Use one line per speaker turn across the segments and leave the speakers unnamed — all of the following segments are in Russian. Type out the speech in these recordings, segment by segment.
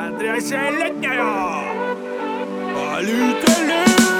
Смотрящая летняя полетели.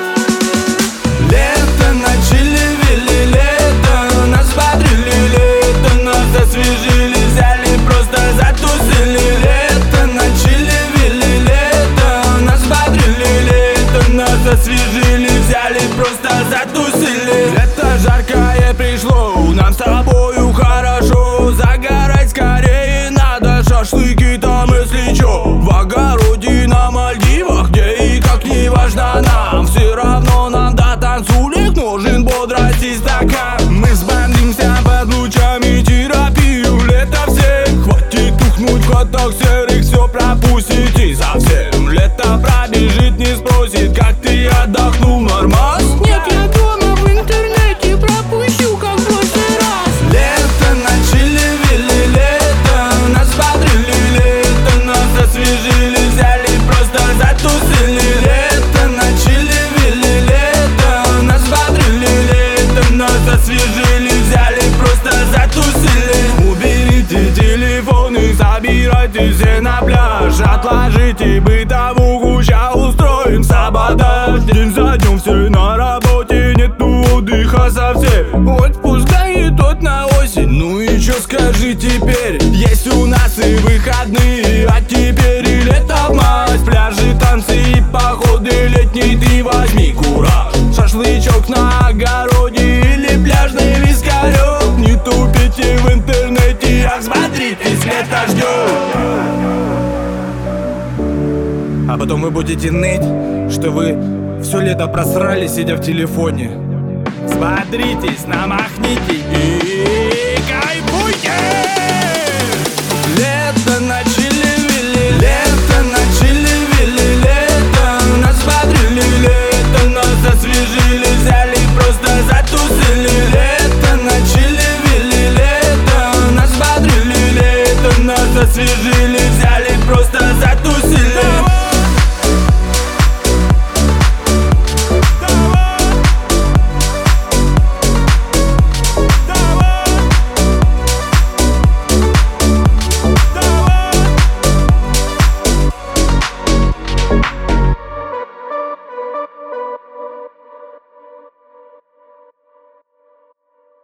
Лето на чили вели, лето нас бодрили, лето нас освежили, взяли, просто затусили. Лето на чили вели, лето нас бодрили, лето нас освежили, взяли, просто затусили. Лето жаркое пришло, нам с тобою хорошо. Загорать скорее надо, шашлыки там если чё. В огороде на Мальдивах, где и как не важно нам, все равно нам до танцулек нужен бодрости стакан. Мы сбандимся под лучами терапию лета всех. Хватит тухнуть в котах серых, все пропустите совсем. Лето пробежит, не спросит, как ты отдохнул, нормас?
Нет, я дома в интернете пропущу, как в прошлый раз.
Лето на чили вели, лето нас бодрили, лето нас освежили, взяли, просто затусили. Лето на чили вели, лето нас бодрили, лето нас освежили, взяли, просто затусили. Уберите телефоны, собирайтесь все на пляж, отложите бытовуху, ща устроим саботаж. День за днем все на работе, нету отдыха совсем. Отпуск да и тот на осень, ну и чё скажи теперь? Есть у нас и выходные, а теперь и лето в мать. Пляжи, танцы и походы летние, ты возьми кураж. Шашлычок на огороде или пляжный вискарёк. Не тупите в интернете, ах, смотритесь, лето ждёт. А потом вы будете ныть, что вы все лето просрали, сидя в телефоне. Смотритесь, намахните и кайфуйте!